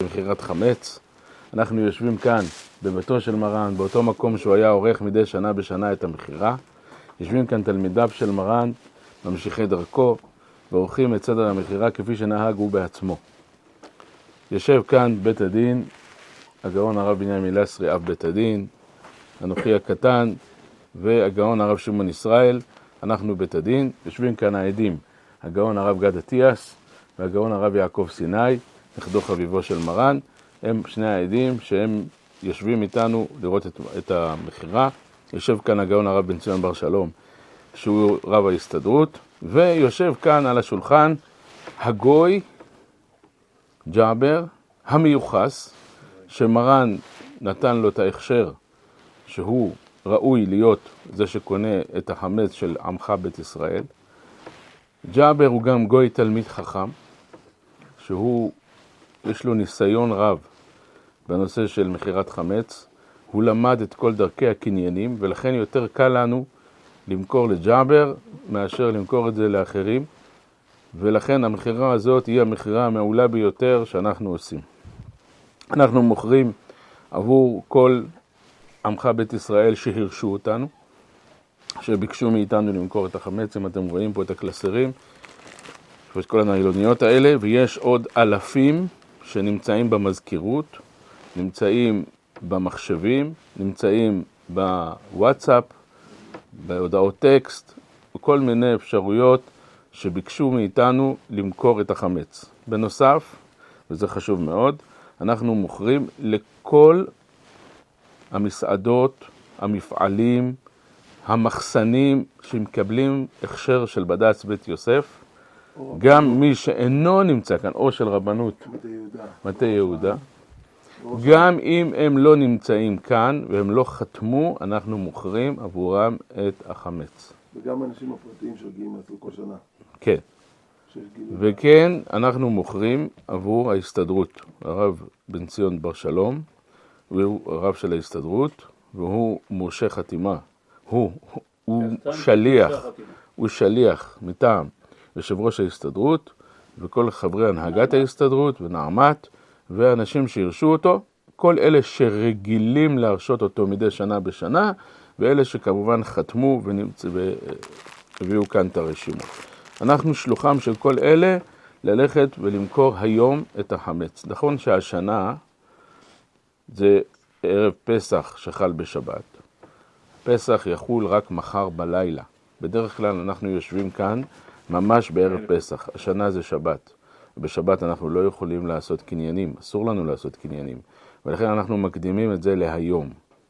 מכירת חמץ. אנחנו יושבים כאן בביתו של מרן, באותו מקום שהוא היה עורך מדי שנה בשנה את המכירה. יושבים כאן תלמידיו של מרן, ממשיכי דרכו, ועורכים את סדר המכירה כפי שנהג הוא בעצמו. יושב כאן בית הדין, הגאון הרב בנימין לסרי, אב בית הדין, אנוכי הקטן, והגאון הרב שמעון ישראל, אנחנו בית הדין. יושבים כאן העדים, הגאון הרב גד אטיאס, והגאון הרב יעקב סיני, נכדו חביבו של מרן. הם שני העדים שהם יושבים איתנו לראות את המכירה. יושב כאן הגאון הרב בן ציון בר שלום, שהוא רב ההסתדרות, ויושב כאן על השולחן הגוי ג'אבר המיוחס, שמרן נתן לו את ההכשר שהוא ראוי להיות זה שקונה את החמץ של עמך בית ישראל. ג'אבר הוא גם גוי תלמיד חכם, שהוא יש לו ניסיון רב בנושא של מכירת חמץ. הוא למד את כל דרכי הקניינים, ולכן יותר קל לנו למכור לג'אבר מאשר למכור את זה לאחרים, ולכן המכירה הזאת היא המכירה המעולה ביותר שאנחנו עושים. אנחנו מוכרים עבור כל עמך בית ישראל שהרשו אותנו, שביקשו מאיתנו למכור את החמץ. אם אתם רואים פה את הקלסרים ואת כל הניילוניות האלה, ויש עוד אלפים שנמצאים במזכירות, נמצאים במחשבים, נמצאים בוואטסאפ, בהודעות טקסט, וכל מיני אפשרויות שביקשו מאיתנו למכור את החמץ. בנוסף, וזה חשוב מאוד, אנחנו מוכרים לכל המסעדות, המפעלים, המחסנים שמקבלים הכשר של בד"ץ בית יוסף, גם מי שאינו נמצא כאן, או של רבנות מטה יהודה, גם אם הם לא נמצאים כאן והם לא חתמו, אנחנו מוכרים עבורם את החמץ. וגם אנשים הפרטיים שמגיעים כל שנה. כן. וכן, אנחנו מוכרים עבור ההסתדרות. הרב בן ציון בר שלום, הוא הרב של ההסתדרות, והוא מורשה חתימה. הוא שליח מטעם יושב ראש ההסתדרות, וכל חברי הנהגת ההסתדרות ונעמת, ואנשים שירשו אותו, כל אלה שרגילים להרשות אותו מדי שנה בשנה, ואלה שכמובן חתמו והביאו כאן את הרשימות. אנחנו שלוחם של כל אלה ללכת ולמכור היום את החמץ. נכון שהשנה זה ערב פסח שחל בשבת. פסח יחול רק מחר בלילה. בדרך כלל אנחנו יושבים כאן ממש בערב פסח. השנה זה שבת. בשבת אנחנו לא יכולים לעשות קניינים, אסור לנו לעשות קניינים, ולכן אנחנו מקדימים את זה להיום.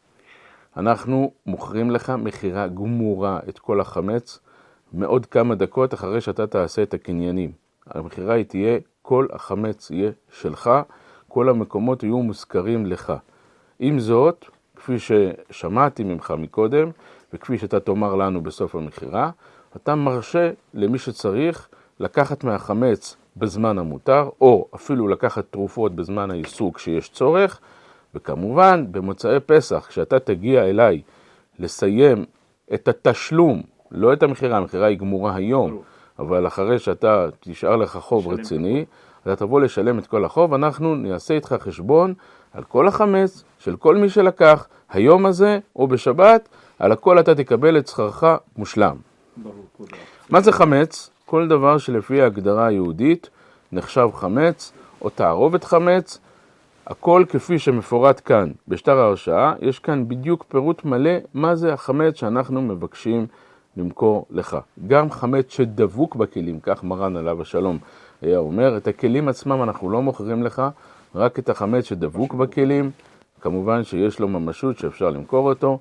אנחנו מוכרים לך מכירה גמורה את כל החמץ מעוד כמה דקות אחרי שאתה תעשה את הקניינים. המכירה היא תהיה, כל החמץ יהיה שלך, כל המקומות יהיו מוזכרים לך. עם זאת, כפי ששמעתי ממך מקודם, וכפי שאתה תאמר לנו בסוף המכירה, אתה מרשה למי שצריך לקחת מהחמץ בזמן המותר, או אפילו לקחת תרופות בזמן העיסוק שיש צורך, וכמובן במוצאי פסח, כשאתה תגיע אליי לסיים את התשלום, לא את המכירה, המכירה היא גמורה היום, אבל אחרי שאתה תשאר לך חוב רציני, אתה תבוא לשלם את כל החוב, אנחנו נעשה איתך חשבון על כל החמץ של כל מי שלקח, היום הזה או בשבת, על הכל אתה תקבל את שכרך מושלם. מה זה חמץ? כל דבר שלפי ההגדרה היהודית נחשב חמץ או תערובת חמץ, הכל כפי שמפורט כאן בשטר ההרשאה. יש כאן בדיוק פירוט מלא מה זה החמץ שאנחנו מבקשים למכור לך. גם חמץ שדבוק בכלים, כך מרן עליו השלום היה אומר, את הכלים עצמם אנחנו לא מוכרים לך, רק את החמץ שדבוק בכלים, כמובן שיש לו ממשות שאפשר למכור אותו.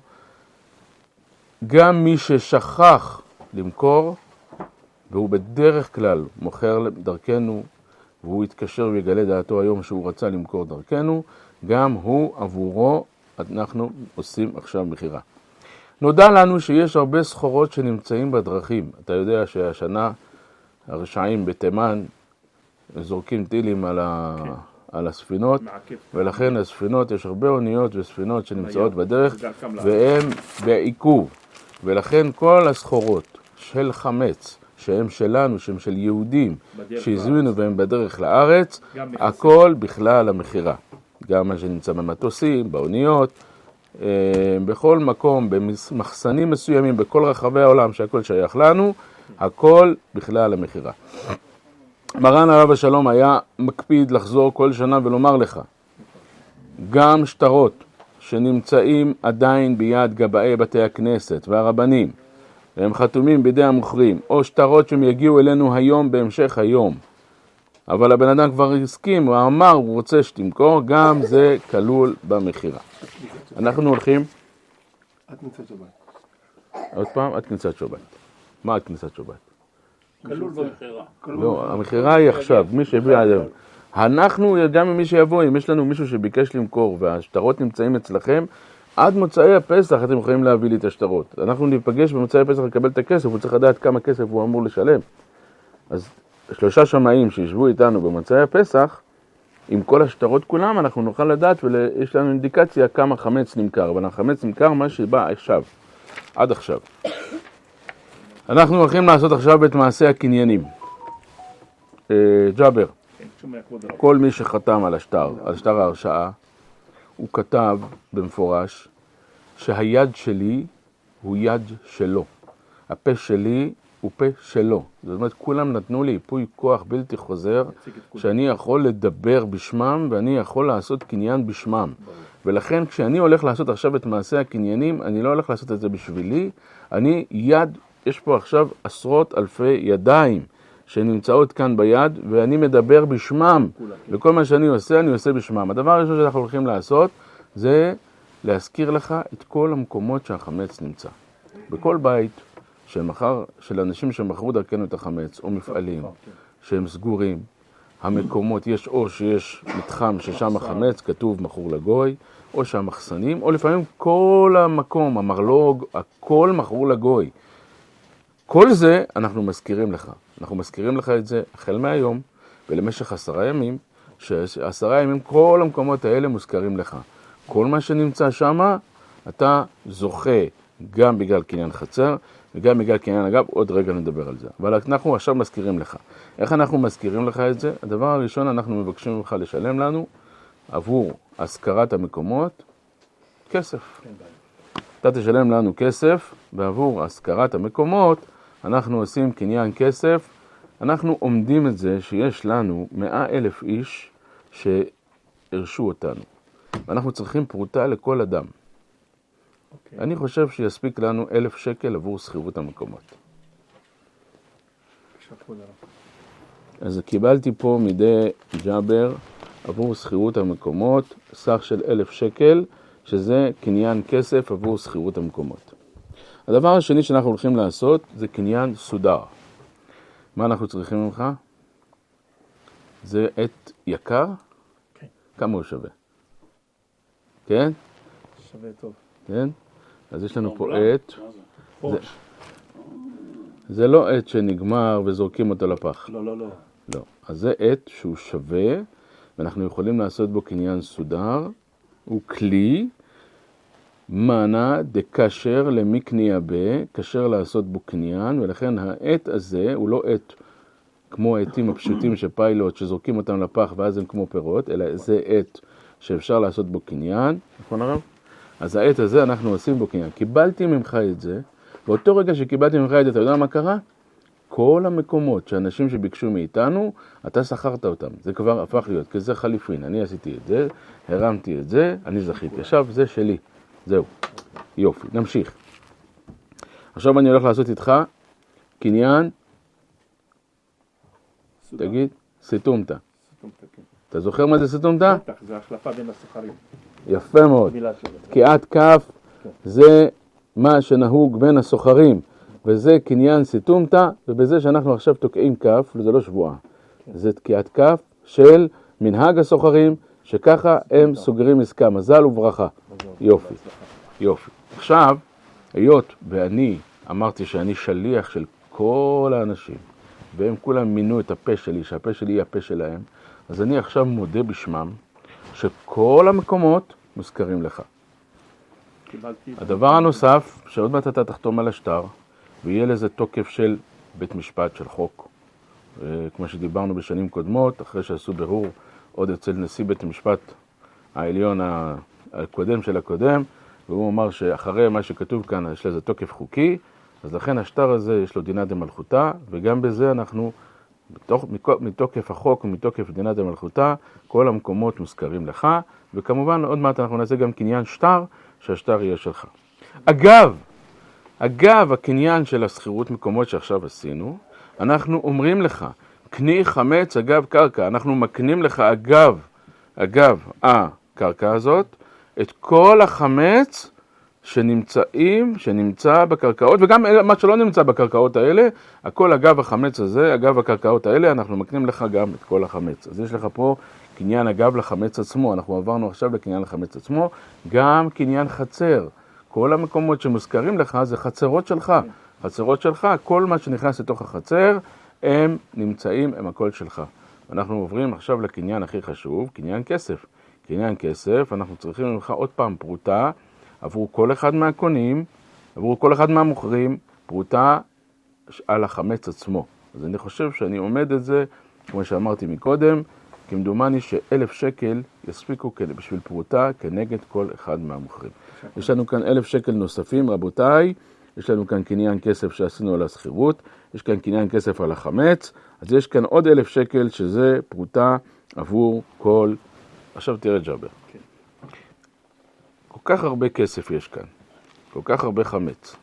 גם מי ששכח למכור, והוא בדרך כלל מוכר דרכנו, והוא יתקשר ויגלה דעתו היום שהוא רצה למכור דרכנו, גם הוא עבורו אנחנו עושים עכשיו מכירה. נודע לנו שיש הרבה סחורות שנמצאים בדרכים. אתה יודע שהשנה הרשעים בתימן זורקים טילים על הספינות, ולכן הספינות, יש הרבה אוניות וספינות שנמצאות בדרך, והן בעיכוב. ולכן כל הסחורות של חמץ שהם שלנו, שהם של יהודים, שהזמינו והם בדרך לארץ, הכל בכלל המחירה. גם מה שנמצא במטוסים, באוניות, בכל מקום, במחסנים מסוימים, בכל רחבי העולם שהכל שייך לנו, הכל בכלל המחירה. מרן הרב השלום היה מקפיד לחזור כל שנה ולומר לך, גם שטרות שנמצאים עדיין ביד גבאי בתי הכנסת והרבנים, והם חתומים בידי המוכרים, או שטרות שהם יגיעו אלינו היום בהמשך היום, אבל הבן אדם כבר הסכים, הוא אמר, הוא רוצה שתמכור, גם זה כלול במחירה. אנחנו הולכים... עד כניסת שבת. עוד פעם, עד כניסת שבת. מה עד כניסת שבת? כלול במחירה. לא, המחירה היא עכשיו, מי שהביא עד היום. אנחנו, גם ממי שיבוא, אם יש לנו מישהו שביקש למכור והשטרות נמצאים אצלכם, עד מוצאי הפסח אתם יכולים להביא לי את השטרות. אנחנו ניפגש במוצאי הפסח לקבל את הכסף, הוא צריך לדעת כמה כסף הוא אמור לשלם. אז 3 שמאים שישבו איתנו במוצאי הפסח, עם כל השטרות כולם, אנחנו נוכל לדעת ויש לנו אינדיקציה כמה חמץ נמכר. אבל החמץ נמכר מה שבא עכשיו, עד עכשיו. אנחנו הולכים לעשות עכשיו את מעשה הקניינים. ג'אבר, כל מי שחתם על שטר ההרשאה, הוא כתב במפורש שהיד שלי הוא יד שלו. הפה שלי הוא פה שלו. זאת אומרת, כולם נתנו לי ייפוי כוח בלתי חוזר, שאני יכול לדבר בשמם ואני יכול לעשות קניין בשמם. ולכן כשאני הולך לעשות עכשיו את מעשה הקניינים, אני לא הולך לעשות את זה בשבילי, אני יד, יש פה עכשיו עשרות אלפי ידיים שנמצאות כאן ביד, ואני מדבר בשמם, וכל מה שאני עושה, אני עושה בשמם. הדבר הראשון שאנחנו הולכים לעשות, זה להזכיר לך את כל המקומות שהחמץ נמצא. בכל בית של אנשים שמכרו דרכנו את החמץ, או מפעלים שהם סגורים, המקומות, יש או שיש מתחם ששם החמץ, כתוב מכור לגוי, או שהמחסנים, או לפעמים כל המקום, המרלוג, הכל מכור לגוי. כל זה אנחנו מזכירים לך. אנחנו מזכירים לך את זה החל מהיום, ולמשך 10 ימים, ש10 ימים כל המקומות האלה מוזכרים לך. כל מה שנמצא שם, אתה זוכה גם בגלל קניין חצר, וגם בגלל קניין אגב, עוד רגע נדבר על זה. אבל אנחנו עכשיו מזכירים לך. איך אנחנו מזכירים לך את זה? הדבר הראשון, אנחנו מבקשים ממך לשלם לנו עבור השכרת המקומות, כסף. אתה תשלם לנו כסף, ועבור השכרת המקומות, אנחנו עושים קניין כסף, אנחנו עומדים את זה שיש לנו 100,000 איש שהרשו אותנו. ואנחנו צריכים פרוטה לכל אדם. אני חושב שיספיק לנו 1,000 שקל עבור שכירות המקומות. אז קיבלתי פה מידי ג'אבר עבור שכירות המקומות, סך של 1,000 שקל, שזה קניין כסף עבור שכירות המקומות. הדבר השני שאנחנו הולכים לעשות זה קניין סודר. מה אנחנו צריכים ממך? זה עט יקר? כן. כמה הוא שווה? כן? שווה טוב. כן? אז יש לנו פה עט. זה לא עט שנגמר וזורקים אותו לפח. לא. לא. אז זה עט שהוא שווה, ואנחנו יכולים לעשות בו קניין סודר. הוא כלי, מנה דקשר למקניה קשר לעשות בו קניין, ולכן העט הזה הוא לא עט כמו העטים הפשוטים של פיילוט שזורקים אותם לפח ואז הם כמו פירות, אלא זה עט שאפשר לעשות בו קניין. נכון הרב? אז העט הזה אנחנו עושים בו קניין. קיבלתי ממך את זה, ואותו רגע שקיבלתי ממך את זה, אתה יודע מה קרה? כל המקומות שאנשים שביקשו מאיתנו, אתה שכרת אותם. זה כבר הפך להיות, כי זה חליפין. אני עשיתי את זה, הרמתי את זה, אני זכיתי. עכשיו זה שלי. זהו. יופי, נמשיך. עכשיו אני הולך לעשות איתך קניין, תגיד, סיטומטה. אתה זוכר מה זה סיטומטה? בטח, זה החלפה בין הסוחרים. יפה מאוד. קיעת כף זה מה שנהוג בין הסוחרים, וזה קניין סיטומטה, ובזה שאנחנו עכשיו תוקעים כף, זה לא שבועה. זה קיעת כף של מנהג הסוחרים, שככה הם סוגרים עסקה. מזל וברכה. יופי. יופי. עכשיו, היות ואני אמרתי שאני שליח של כל האנשים, והם כולם מינו את הפה שלי, שהפה שלי יהיה הפה שלהם, אז אני עכשיו מודה בשמם שכל המקומות מוזכרים לך. הדבר הנוסף, שעוד מעט אתה תחתום על השטר, ויהיה לזה תוקף של בית משפט של חוק. כמו שדיברנו בשנים קודמות, אחרי שעשו ברור עוד אצל נשיא בית המשפט העליון הקודם של הקודם, והוא אמר שאחרי מה שכתוב כאן יש לזה תוקף חוקי, אז לכן השטר הזה יש לו דינה דמלכותה, וגם בזה אנחנו, מתוקף החוק ומתוקף דינה דמלכותה, כל המקומות מוזכרים לך, וכמובן עוד מעט אנחנו נעשה גם קניין שטר, שהשטר יהיה שלך. אגב הקניין של הסחירות מקומות שעכשיו עשינו, אנחנו אומרים לך, קני חמץ אגב קרקע, אנחנו מקנים לך אגב הקרקע הזאת, את כל החמץ שנמצא בקרקעות, וגם מה שלא נמצא בקרקעות האלה, הכל אגב החמץ הזה, אגב הקרקעות האלה, אנחנו מקנים לך גם את כל החמץ. אז יש לך פה קניין אגב לחמץ עצמו, אנחנו עברנו עכשיו לקניין לחמץ עצמו, גם קניין חצר. כל המקומות שמוזכרים לך זה חצרות שלך, כל מה שנכנס לתוך החצר, הם נמצאים, הם הכל שלך. אנחנו עוברים עכשיו לקניין הכי חשוב, קניין כסף. קניין כסף, אנחנו צריכים ממך עוד פעם פרוטה, עבור כל אחד מהקונים, עבור כל אחד מהמוכרים, פרוטה על החמץ עצמו. אז אני חושב שאני עומד את זה, כמו שאמרתי מקודם, כמדומני ש1,000 שקל יספיקו בשביל פרוטה כנגד כל אחד מהמוכרים. יש לנו כאן 1,000 שקל נוספים, רבותיי, יש לנו כאן קניין כסף שעשינו על הסחירות, יש כאן קניין כסף על החמץ, אז יש כאן עוד 1,000 שקל שזה פרוטה עבור כל... עכשיו תראה ג'אבר. כל כך הרבה כסף יש כאן, כל כך הרבה חמץ.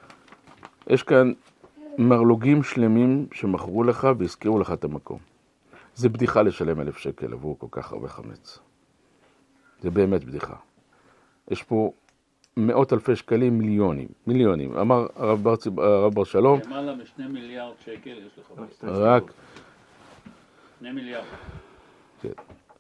יש כאן מרלוגים שלמים שמכרו לך והזכירו לך את המקום. זה בדיחה לשלם 1,000 שקל עבור כל כך הרבה חמץ. זה באמת בדיחה. יש פה מאות אלפי שקלים, מיליונים. אמר הרב בר שלום. למעלה מ2 מיליארד שקל יש לך. רק. 2 מיליארד. כן.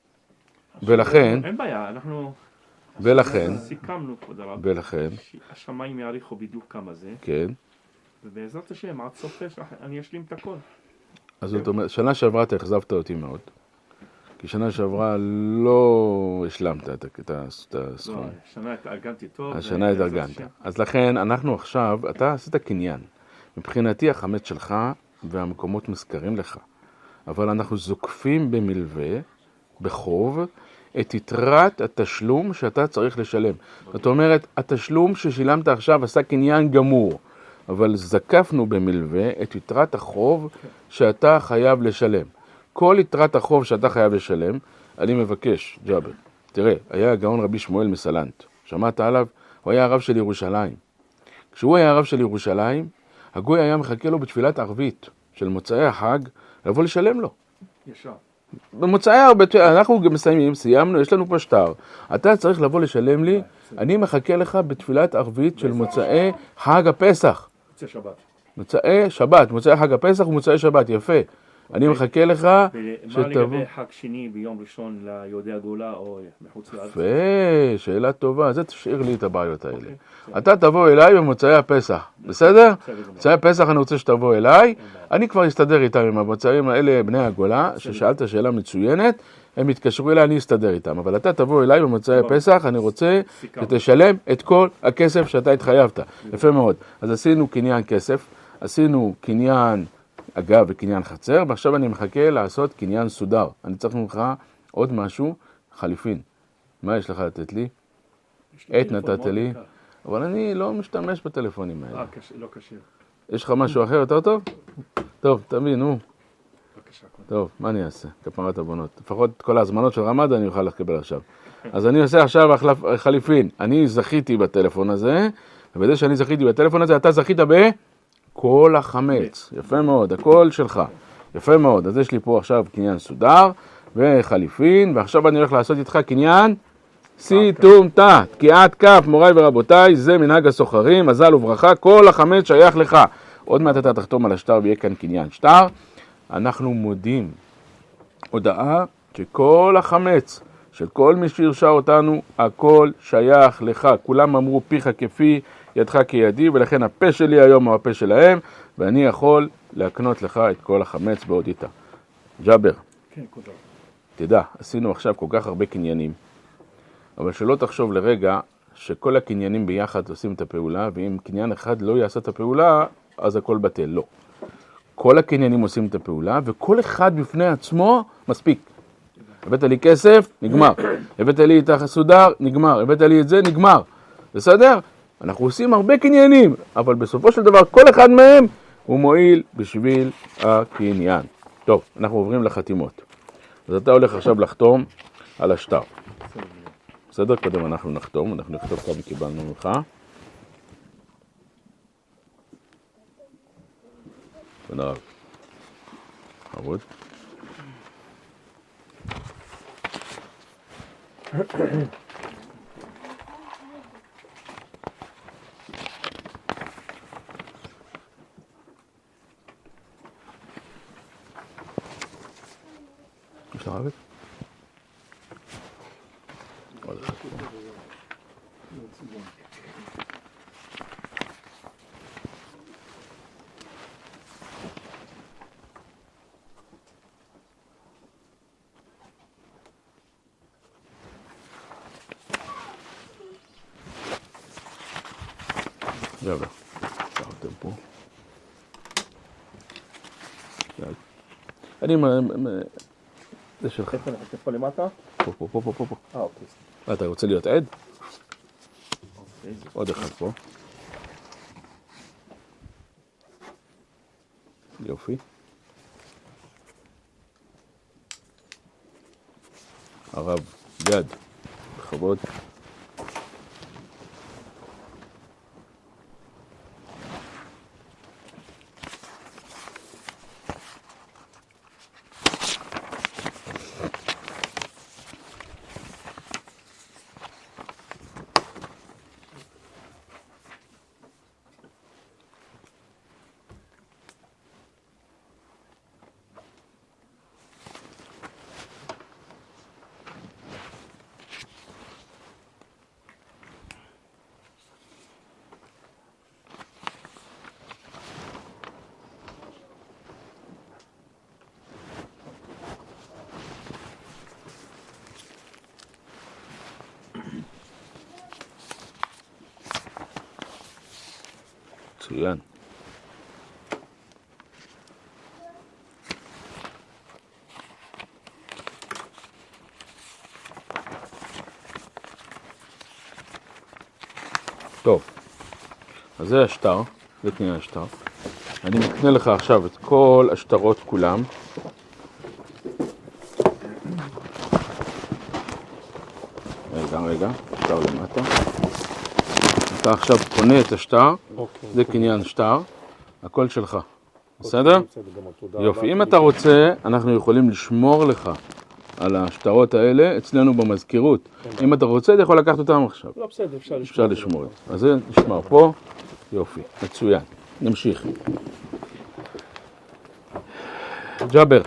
ולכן. אין בעיה, אנחנו... ולכן. סיכמנו כבוד הרב. ולכן. השמיים יעריכו בדיוק כמה זה. כן. ובעזרת השם, עד סוף פסח אני אשלים את הכל. אז זאת אומרת, שנה שעברה אתה החזבת אותי מאוד. כי שנה שעברה לא השלמת את הסכום. לא, שנה התארגנתי טוב. השנה התארגנת. אז לכן אנחנו עכשיו, אתה עשית קניין. מבחינתי החמץ שלך והמקומות מזכרים לך. אבל אנחנו זוקפים במלווה, בחוב, את יתרת התשלום שאתה צריך לשלם. זאת אומרת, התשלום ששילמת עכשיו עשה קניין גמור. אבל זקפנו במלווה את יתרת החוב שאתה חייב לשלם. כל יתרת החוב שאתה חייב לשלם, אני מבקש, ג'אבר, תראה, היה הגאון רבי שמואל מסלנט, שמעת עליו? הוא היה הרב של ירושלים. כשהוא היה הרב של ירושלים, הגוי היה מחכה לו בתפילת ערבית של מוצאי החג, לבוא לשלם לו. ישר. במוצאי ערבית, אנחנו סיימנו, יש לנו פה שטר. אתה צריך לבוא לשלם לי, אני מחכה לך בתפילת ערבית של מוצאי חג הפסח. מוצאי חג הפסח ומוצאי שבת, יפה. אני מחכה לך שתבוא. מה לגבי חג שני ביום ראשון ליהודי הגאולה או מחוץ לארץ? יפה, שאלה טובה, זה תשאיר לי את הבעיות האלה. אתה תבוא אליי במוצאי הפסח, בסדר? מוצאי הפסח אני רוצה שתבוא אליי, אני כבר אסתדר איתם עם המוצאים האלה, בני הגולה, ששאלת שאלה מצוינת, הם יתקשרו אליי, אני אסתדר איתם, אבל אתה תבוא אליי במוצאי הפסח, אני רוצה שתשלם את כל הכסף שאתה התחייבת. יפה מאוד. אז עשינו קניין כסף, עשינו קניין אגב וקניין חצר, ועכשיו אני מחכה לעשות קניין סודר. אני צריך ממך עוד משהו, חליפין. מה יש לך לתת לי? עת נתת לי, אבל אני לא משתמש בטלפונים האלה. לא קשיר. יש לך משהו אחר יותר טוב? טוב, תביא, נו. בבקשה. טוב, מה אני אעשה? כפרת הבנות. לפחות כל ההזמנות של רמדאן אני אוכל לקבל עכשיו. אז אני עושה עכשיו חליפין. אני זכיתי בטלפון הזה, ובזה שאני זכיתי בטלפון הזה, אתה זכית כל החמץ. יפה מאוד, הכל שלך. יפה מאוד. אז יש לי פה עכשיו קניין סודר וחליפין, ועכשיו אני הולך לעשות איתך קניין סיתומתא, תקיעת כף, מוריי ורבותיי, זה מנהג הסוחרים, מזל וברכה, כל החמץ שייך לך. עוד מעט אתה תחתום על השטר ויהיה כאן קניין שטר. אנחנו מודים הודעה שכל החמץ של כל מי שהרשה אותנו, הכל שייך לך. כולם אמרו פיך כפי, ידך כידי, ולכן הפה שלי היום הוא הפה שלהם, ואני יכול להקנות לך את כל החמץ בהודיתה. ג'אבר, כן, כודה. תדע, עשינו עכשיו כל כך הרבה קניינים, אבל שלא תחשוב לרגע שכל הקניינים ביחד עושים את הפעולה, ואם קניין אחד לא יעשה את הפעולה, אז הכל בטל. לא. כל הקניינים עושים את הפעולה, וכל אחד בפני עצמו מספיק. הבאת לי כסף, נגמר. הבאת לי את הסודר, נגמר. הבאת לי את זה, נגמר. בסדר? אנחנו עושים הרבה קניינים, אבל בסופו של דבר כל אחד מהם הוא מועיל בשביל הקניין. טוב, אנחנו עוברים לחתימות. אז אתה הולך עכשיו לחתום על השטר. בסדר? קודם אנחנו נחתום, אנחנו נכתוב כמה קיבלנו ממך. תודה רב. עבוד. יש לך עבד? עוד אחד פה. יאללה, שכבתם פה. אני... זה שלך. איפה למטה? פה. אוקיי. אתה רוצה להיות עד? עוד אחד פה. יופי. הרב גד, בכבוד. מצוין. טוב, אז זה השטר, זה קנייה השטר. אני מקנה לך עכשיו את כל השטרות כולם. רגע, שטר למטה. אתה עכשיו קונה את השטר, זה קניין שטר, הכל שלך. בסדר? יופי, אם אתה רוצה, אנחנו יכולים לשמור לך על השטרות האלה אצלנו במזכירות. אם אתה רוצה, אתה יכול לקחת אותם עכשיו. לא, בסדר, אפשר לשמור את זה. אז זה נשמר פה. יופי, מצוין. נמשיך. ג'אבר,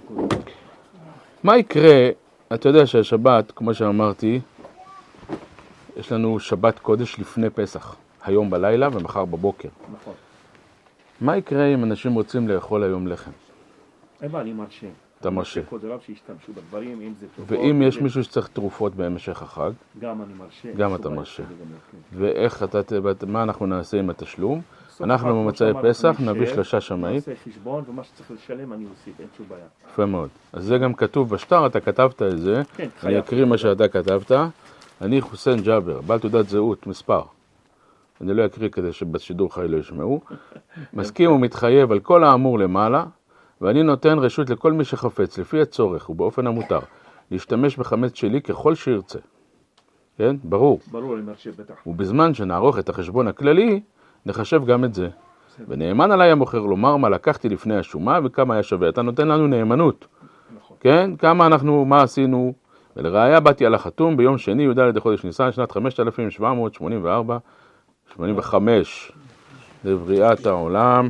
מה יקרה, אתה יודע שהשבת, כמו שאמרתי, יש לנו שבת קודש לפני פסח, היום בלילה ומחר בבוקר. נכון. מה יקרה אם אנשים רוצים לאכול היום לחם? אני מרשה. אתה מרשה. כבוד הרב שישתמשו בדברים, אם זה תרופות. ואם יש מישהו שצריך תרופות במשך החג? גם אני מרשה. גם אתה מרשה. ואיך מה אנחנו נעשה עם התשלום? אנחנו במצאי פסח נביא 3 שמאים. נעשה חשבון ומה שצריך לשלם אני אוסיף, אין שום בעיה. יפה מאוד. אז זה גם כתוב בשטר, אתה כתבת את זה. כן, אני אקריא מה שאתה כתבת. אני חוסיין ג'אבר, בעל תעודת זהות, מספר. אני לא אקריא כדי שבשידור חי לא ישמעו. מסכים ומתחייב על כל האמור למעלה, ואני נותן רשות לכל מי שחפץ, לפי הצורך ובאופן המותר, להשתמש בחמץ שלי ככל שירצה. כן? ברור. ברור, אני מרשה בטח. ובזמן שנערוך את החשבון הכללי, נחשב גם את זה. ונאמן עליי המוכר לומר מה לקחתי לפני השומה וכמה היה שווה. אתה נותן לנו נאמנות. נכון. כן? מה עשינו? ולראיה באתי על החתום ביום שני, י"ד לחודש ניסן, שנת 5784, 85, לבריאת העולם.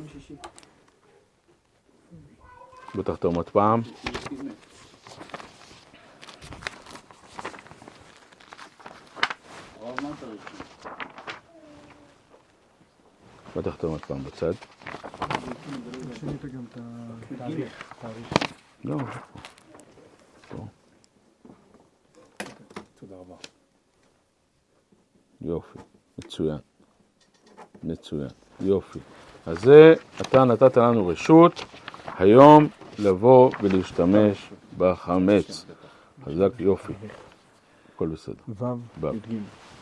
בוא תחתום עוד פעם. בוא תחתום עוד פעם בצד. שינית גם את התאריך. לא, פה. תודה רבה. יופי, מצוין, יופי. אז זה, אתה נתת לנו רשות היום לבוא ולהשתמש בחמץ. חזק יופי. הכל בסדר. ו' י"ג.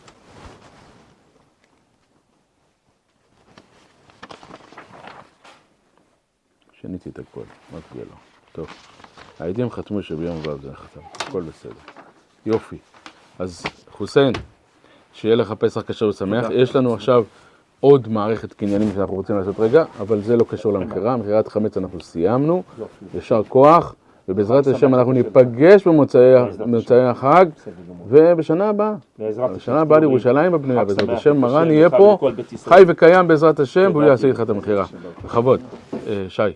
שיניתי את הכל, רק זה לא. טוב. העדים חתמו שביום ו' זה חתם. הכל בסדר. יופי. אז חוסיין, שיהיה לך פסח כשר ושמח. יש לנו עכשיו עוד מערכת קניינים שאנחנו רוצים לעשות רגע, אבל זה לא קשור למחירה. מחירת חמץ אנחנו סיימנו. ישר כוח. ובעזרת השם אנחנו ניפגש במוצאי החג, ובשנה הבאה. בשנה הבאה לירושלים בבנויה. בעזרת השם מרן יהיה פה, חי וקיים בעזרת השם, והוא יעשה איתך את המחירה. בכבוד. שי.